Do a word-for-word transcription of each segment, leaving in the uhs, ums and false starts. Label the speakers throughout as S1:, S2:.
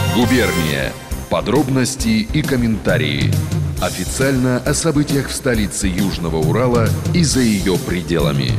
S1: Губерния. Подробности и комментарии. Официально о событиях в столице Южного Урала и за ее пределами.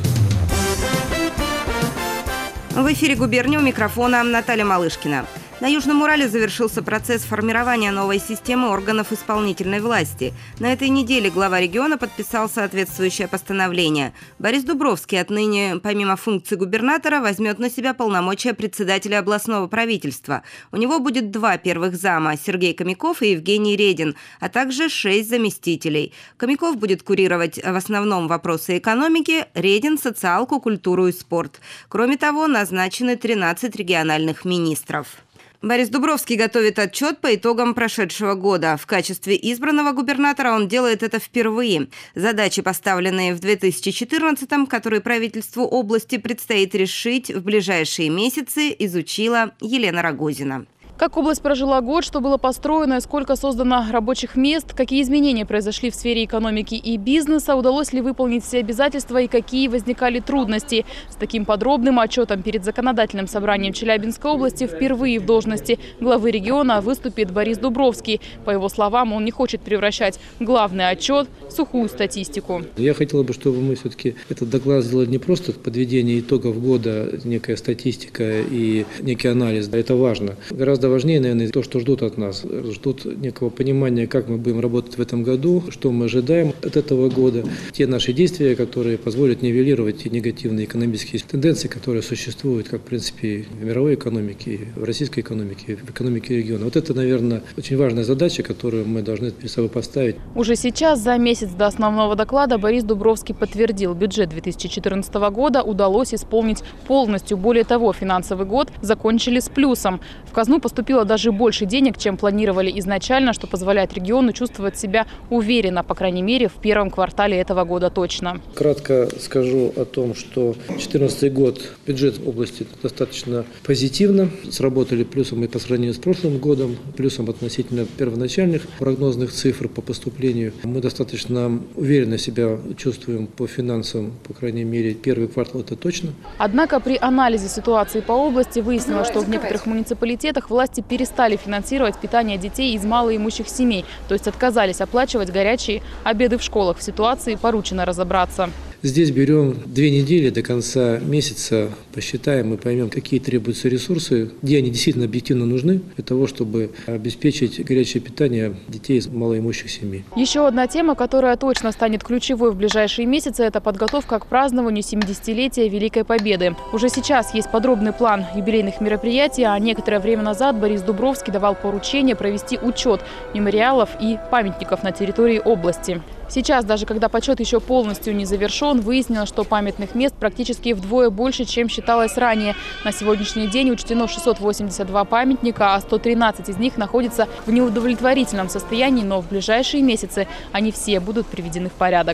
S2: В эфире «Губерния», у микрофона Наталья Малышкина. На Южном Урале завершился процесс формирования новой системы органов исполнительной власти. На этой неделе глава региона подписал соответствующее постановление. Борис Дубровский отныне, помимо функций губернатора, возьмет на себя полномочия председателя областного правительства. У него будет два первых зама – Сергей Комяков и Евгений Редин, а также шесть заместителей. Комяков будет курировать в основном вопросы экономики, Редин – социалку, культуру и спорт. Кроме того, назначены тринадцать региональных министров. Борис Дубровский готовит отчет по итогам прошедшего года. В качестве избранного губернатора он делает это впервые. Задачи, поставленные в две тысячи четырнадцатом, которые правительству области предстоит решить в ближайшие месяцы, изучила Елена Рогозина.
S3: Как область прожила год, что было построено, сколько создано рабочих мест, какие изменения произошли в сфере экономики и бизнеса, удалось ли выполнить все обязательства и какие возникали трудности. С таким подробным отчетом перед законодательным собранием Челябинской области впервые в должности главы региона выступит Борис Дубровский. По его словам, он не хочет превращать главный отчет в сухую статистику.
S4: Я хотела бы, чтобы мы все-таки этот доклад сделали не просто подведение итогов года, некая статистика и некий анализ. Это важно. Гораздо важнее, наверное, то, что ждут от нас. Ждут некого понимания, как мы будем работать в этом году, что мы ожидаем от этого года. Те наши действия, которые позволят нивелировать те негативные экономические тенденции, которые существуют, как, в принципе, в мировой экономике, в российской экономике, в экономике региона. Вот это, наверное, очень важная задача, которую мы должны перед собой поставить.
S3: Уже сейчас, за месяц до основного доклада, Борис Дубровский подтвердил, бюджет две тысячи четырнадцатого года удалось исполнить полностью. Более того, финансовый год закончили с плюсом. В казну поступили Поступило даже больше денег, чем планировали изначально, что позволяет региону чувствовать себя уверенно, по крайней мере, в первом квартале этого года точно.
S4: Кратко скажу о том, что две тысячи четырнадцатый год бюджет области достаточно позитивно. Сработали плюсом и по сравнению с прошлым годом, плюсом относительно первоначальных прогнозных цифр по поступлению. Мы достаточно уверенно себя чувствуем по финансам, по крайней мере, первый квартал это точно.
S3: Однако при анализе ситуации по области выяснилось, что в некоторых муниципалитетах власти перестали финансировать питание детей из малоимущих семей, то есть отказались оплачивать горячие обеды в школах. В ситуации поручено разобраться.
S4: Здесь берем две недели до конца месяца, посчитаем и поймем, какие требуются ресурсы, где они действительно объективно нужны для того, чтобы обеспечить горячее питание детей из малоимущих семей.
S3: Еще одна тема, которая точно станет ключевой в ближайшие месяцы, это подготовка к празднованию семидесятилетия Великой Победы. Уже сейчас есть подробный план юбилейных мероприятий, а некоторое время назад Борис Дубровский давал поручение провести учет мемориалов и памятников на территории области. Сейчас, даже когда подсчет еще полностью не завершен, выяснилось, что памятных мест практически вдвое больше, чем считалось ранее. На сегодняшний день учтено шестьсот восемьдесят два памятника, а сто тринадцать из них находятся в неудовлетворительном состоянии, но в ближайшие месяцы они все будут приведены в порядок.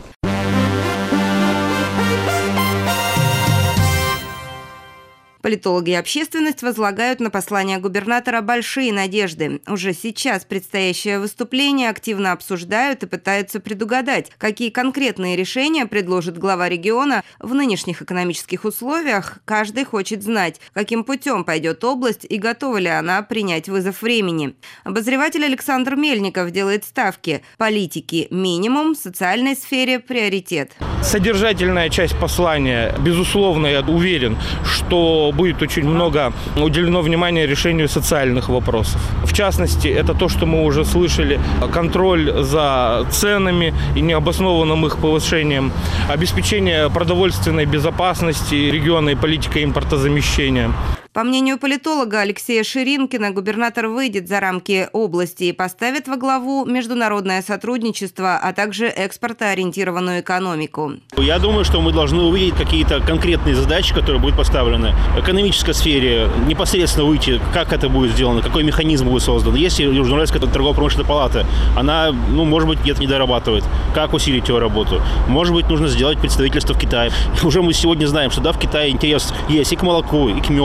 S2: Политологи и общественность возлагают на послание губернатора большие надежды. Уже сейчас предстоящее выступление активно обсуждают и пытаются предугадать, какие конкретные решения предложит глава региона. В нынешних экономических условиях каждый хочет знать, каким путем пойдет область и готова ли она принять вызов времени. Обозреватель Александр Мельников делает ставки. Политики – минимум, в социальной сфере – приоритет.
S5: Содержательная часть послания, безусловно, я уверен, что будет очень много уделено внимания решению социальных вопросов. В частности, это то, что мы уже слышали, контроль за ценами и необоснованным их повышением, обеспечение продовольственной безопасности региона и политика импортозамещения.
S2: По мнению политолога Алексея Ширинкина, губернатор выйдет за рамки области и поставит во главу международное сотрудничество, а также экспортоориентированную экономику.
S6: Я думаю, что мы должны увидеть какие-то конкретные задачи, которые будут поставлены. В экономической сфере непосредственно выйти, как это будет сделано, какой механизм будет создан. Если Южноуральская торгово-промышленная палата, она, ну, может быть, где-то не дорабатывает. Как усилить ее работу? Может быть, нужно сделать представительство в Китае. Уже мы сегодня знаем, что да, в Китае интерес есть и к молоку, и к меду,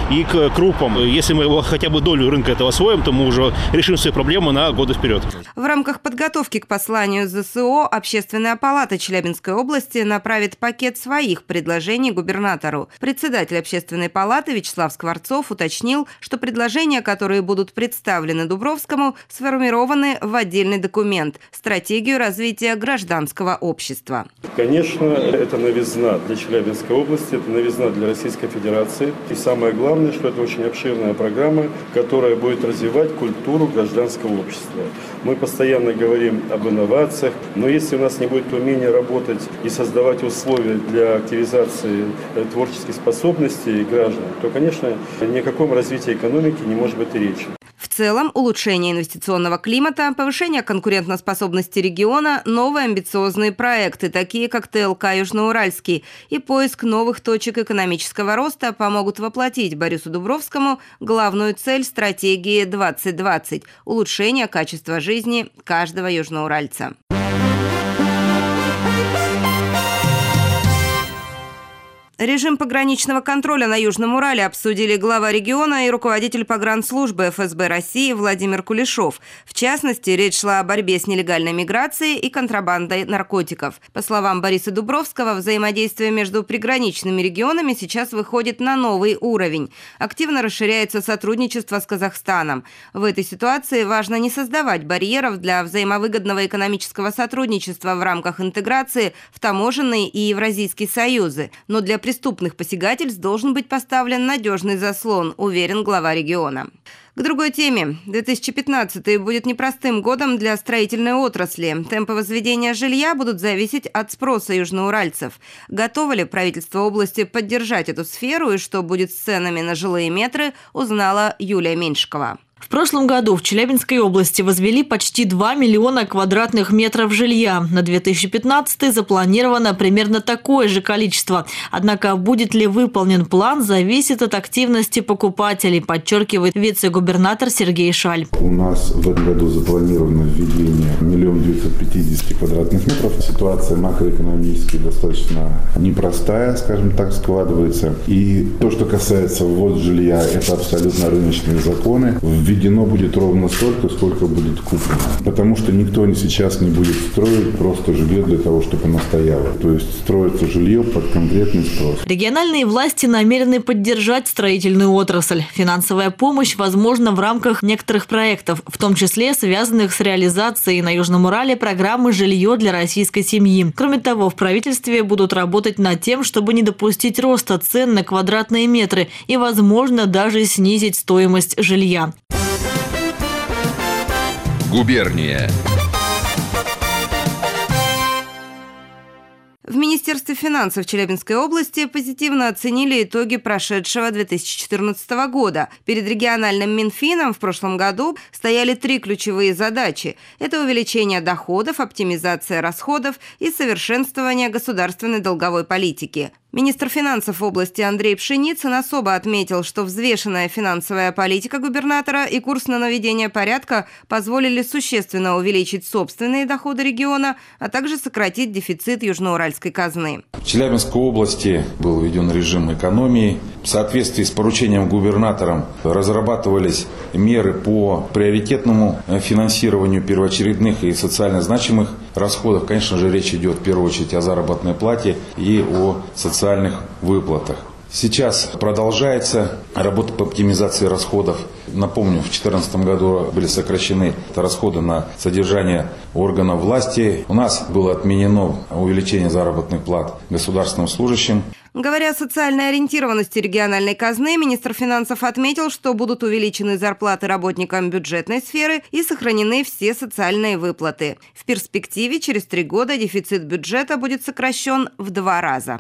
S6: и к крупам. Если мы хотя бы долю рынка этого освоим, то мы уже решим свои проблемы на годы вперед.
S2: В рамках подготовки к посланию ЗСО Общественная палата Челябинской области направит пакет своих предложений губернатору. Председатель Общественной палаты Вячеслав Скворцов уточнил, что предложения, которые будут представлены Дубровскому, сформированы в отдельный документ – стратегию развития гражданского общества.
S7: Конечно, это новизна для Челябинской области, это новизна для Российской Федерации. И самое главное, что это очень обширная программа, которая будет развивать культуру гражданского общества. Мы постоянно говорим об инновациях, но если у нас не будет умения работать и создавать условия для активизации творческих способностей граждан, то, конечно, ни о каком развитии экономики не может быть и речи.
S2: В целом, улучшение инвестиционного климата, повышение конкурентоспособности региона, новые амбициозные проекты, такие как ТЛК «Южноуральский», и поиск новых точек экономического роста помогут воплотить Борису Дубровскому главную цель стратегии двадцать двадцать – улучшение качества жизни каждого южноуральца. Режим пограничного контроля на Южном Урале обсудили глава региона и руководитель погранслужбы эф эс бэ России Владимир Кулешов. В частности, речь шла о борьбе с нелегальной миграцией и контрабандой наркотиков. По словам Бориса Дубровского, взаимодействие между приграничными регионами сейчас выходит на новый уровень. Активно расширяется сотрудничество с Казахстаном. В этой ситуации важно не создавать барьеров для взаимовыгодного экономического сотрудничества в рамках интеграции в таможенный и Евразийский союзы, но для преступных посягательств должен быть поставлен надежный заслон, уверен глава региона. К другой теме. две тысячи пятнадцатый будет непростым годом для строительной отрасли. Темпы возведения жилья будут зависеть от спроса южноуральцев. Готово ли правительство области поддержать эту сферу и что будет с ценами на жилые метры, узнала Юлия Меньшикова.
S8: В прошлом году в Челябинской области возвели почти два миллиона квадратных метров жилья. На две тысячи пятнадцатый запланировано примерно такое же количество. Однако будет ли выполнен план, зависит от активности покупателей, подчеркивает вице-губернатор Сергей Шаль.
S9: У нас в этом году запланировано введение миллион девятьсот пятьдесят квадратных метров. Ситуация макроэкономически достаточно непростая, скажем так, складывается. И то, что касается ввода жилья, это абсолютно рыночные законы. Введено будет ровно столько, сколько будет куплено. Потому что никто сейчас не будет строить просто жилье для того, чтобы оно стояло. То есть строится жилье под конкретный спрос.
S8: Региональные власти намерены поддержать строительную отрасль. Финансовая помощь возможна в рамках некоторых проектов, в том числе связанных с реализацией на Южном Урале программы «Жилье для российской семьи». Кроме того, в правительстве будут работать над тем, чтобы не допустить роста цен на квадратные метры и, возможно, даже снизить стоимость жилья.
S1: Губерния.
S2: В Министерстве финансов Челябинской области позитивно оценили итоги прошедшего две тысячи четырнадцатого года. Перед региональным Минфином в прошлом году стояли три ключевые задачи. Это увеличение доходов, оптимизация расходов и совершенствование государственной долговой политики. Министр финансов области Андрей Пшеницын особо отметил, что взвешенная финансовая политика губернатора и курс на наведение порядка позволили существенно увеличить собственные доходы региона, а также сократить дефицит южноуральской казны.
S10: В Челябинской области был введен режим экономии. В соответствии с поручением губернатором разрабатывались меры по приоритетному финансированию первоочередных и социально значимых расходов. Конечно же, речь идет в первую очередь о заработной плате и о социальных выплатах. Сейчас продолжается работа по оптимизации расходов. Напомню, в две тысячи четырнадцатом году были сокращены расходы на содержание органов власти. У нас было отменено увеличение заработных плат государственным служащим.
S2: Говоря о социальной ориентированности региональной казны, министр финансов отметил, что будут увеличены зарплаты работникам бюджетной сферы и сохранены все социальные выплаты. В перспективе через три года дефицит бюджета будет сокращен в два раза.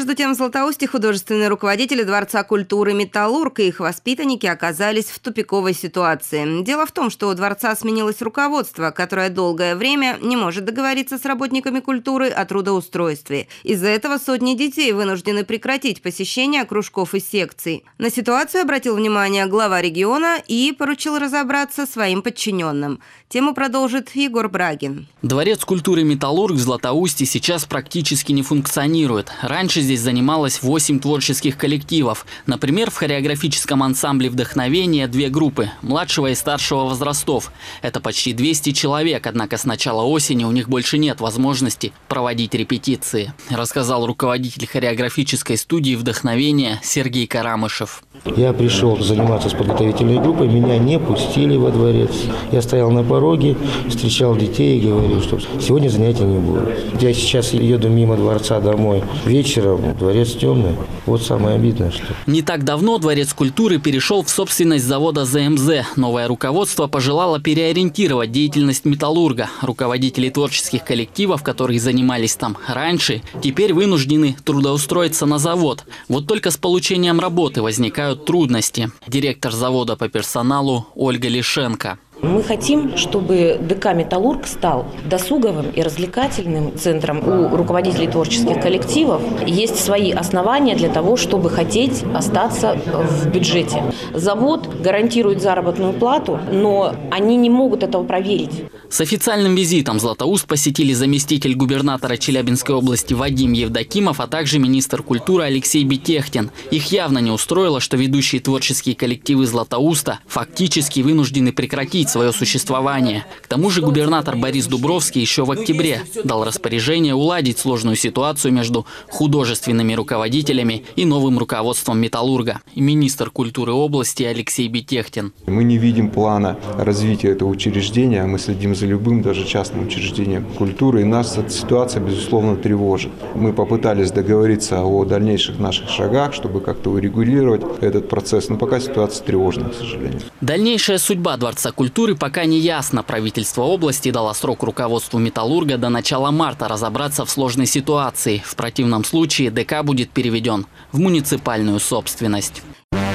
S2: Между тем, в Златоусте художественные руководители Дворца культуры «Металлург» и их воспитанники оказались в тупиковой ситуации. Дело в том, что у Дворца сменилось руководство, которое долгое время не может договориться с работниками культуры о трудоустройстве. Из-за этого сотни детей вынуждены прекратить посещение кружков и секций. На ситуацию обратил внимание глава региона и поручил разобраться своим подчиненным. Тему продолжит Егор Брагин.
S11: Дворец культуры «Металлург» в Златоусте сейчас практически не функционирует. Раньше здесь занималось восемь творческих коллективов. Например, в хореографическом ансамбле «Вдохновение» две группы – младшего и старшего возрастов. Это почти двести человек, однако с начала осени у них больше нет возможности проводить репетиции, рассказал руководитель хореографической студии «Вдохновение» Сергей Карамышев.
S12: Я пришел заниматься с подготовительной группой, меня не пустили во дворец. Я стоял на пороге, встречал детей и говорил, что сегодня занятий не будет. Я сейчас еду мимо дворца домой. Вечером дворец темный. Вот самое обидное, что...
S11: Не так давно Дворец культуры перешел в собственность завода зэ эм зэ. Новое руководство пожелало переориентировать деятельность «Металлурга». Руководители творческих коллективов, которые занимались там раньше, теперь вынуждены трудоустроиться на завод. Вот только с получением работы возникают трудности. Директор завода по персоналу Ольга Лишенко.
S13: Мы хотим, чтобы ДК «Металлург» стал досуговым и развлекательным центром. У руководителей творческих коллективов есть свои основания для того, чтобы хотеть остаться в бюджете. Завод гарантирует заработную плату, но они не могут этого проверить.
S11: С официальным визитом Златоуст посетили заместитель губернатора Челябинской области Вадим Евдокимов, а также министр культуры Алексей Бетехтин. Их явно не устроило, что ведущие творческие коллективы Златоуста фактически вынуждены прекратить свое существование. К тому же губернатор Борис Дубровский еще в октябре дал распоряжение уладить сложную ситуацию между художественными руководителями и новым руководством «Металлурга». И министр культуры области Алексей Бетехтин.
S14: Мы не видим плана развития этого учреждения, мы следим за любым, даже частным учреждением культуры, и нас эта ситуация, безусловно, тревожит. Мы попытались договориться о дальнейших наших шагах, чтобы как-то урегулировать этот процесс, но пока ситуация тревожная, к сожалению.
S11: Дальнейшая судьба Дворца культуры пока не ясна. Правительство области дало срок руководству «Металлурга» до начала марта разобраться в сложной ситуации. В противном случае ДК будет переведен в муниципальную собственность.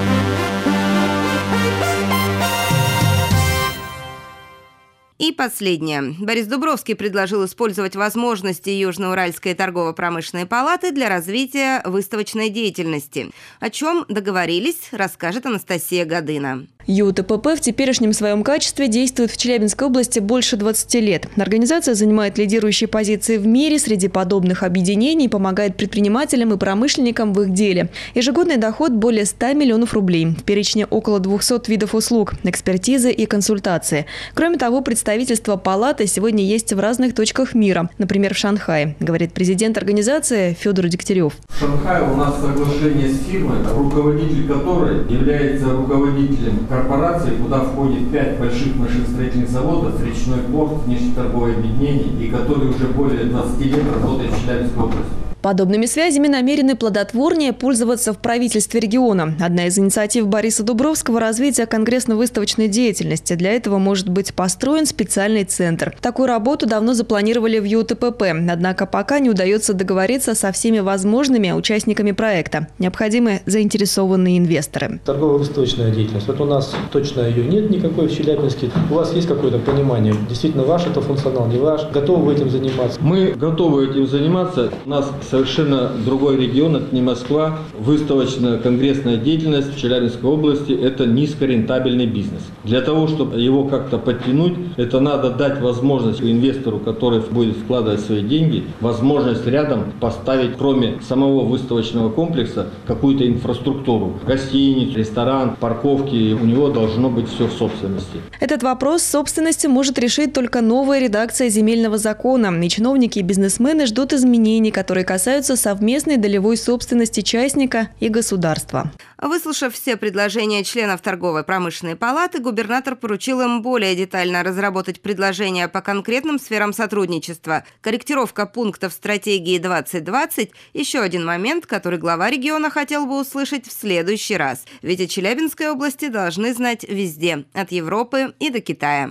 S2: И последнее. Борис Дубровский предложил использовать возможности Южноуральской торгово-промышленной палаты для развития выставочной деятельности. О чем договорились, расскажет Анастасия Годына.
S15: ю тэ пэ пэ в теперешнем своем качестве действует в Челябинской области больше двадцати лет. Организация занимает лидирующие позиции в мире среди подобных объединений и помогает предпринимателям и промышленникам в их деле. Ежегодный доход более ста миллионов рублей. В перечне около двухсот видов услуг, экспертизы и консультации. Кроме того, представительство палаты сегодня есть в разных точках мира, например, в Шанхае, говорит президент организации Федор Дегтярев.
S16: В Шанхае у нас соглашение с фирмой, руководитель которой является руководителем корпорации, куда входит пять больших машиностроительных заводов, речной порт, внешнеторговое объединение, и который уже более двадцати лет работает в Челябинской области.
S15: Подобными связями намерены плодотворнее пользоваться в правительстве региона. Одна из инициатив Бориса Дубровского – развитие конгрессно-выставочной деятельности. Для этого может быть построен специальный центр. Такую работу давно запланировали в ю тэ пэ пэ. Однако пока не удается договориться со всеми возможными участниками проекта. Необходимы заинтересованные инвесторы.
S4: Торгово-выставочная деятельность. Вот у нас точно ее нет никакой в Челябинске. У вас есть какое-то понимание? Действительно, ваш это функционал, не ваш? Готовы вы этим заниматься?
S16: Мы готовы этим заниматься. У нас совершенно другой регион, это не Москва. Выставочная конгрессная деятельность в Челябинской области – это низкорентабельный бизнес. Для того, чтобы его как-то подтянуть, это надо дать возможность инвестору, который будет вкладывать свои деньги, возможность рядом поставить, кроме самого выставочного комплекса, какую-то инфраструктуру. Гостиницу, ресторан, парковки. У него должно быть все в собственности.
S15: Этот вопрос собственности может решить только новая редакция земельного закона. И чиновники и бизнесмены ждут изменений, которые касаются касаются совместной долевой собственности частника и государства.
S2: Выслушав все предложения членов торгово-промышленной палаты, губернатор поручил им более детально разработать предложения по конкретным сферам сотрудничества. Корректировка пунктов стратегии двадцать двадцать – еще один момент, который глава региона хотел бы услышать в следующий раз. Ведь о Челябинской области должны знать везде, от Европы и до Китая.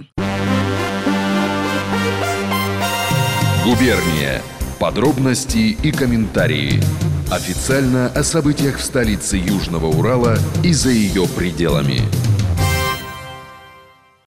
S1: Губерния. Подробности и комментарии. Официально о событиях в столице Южного Урала и за ее пределами.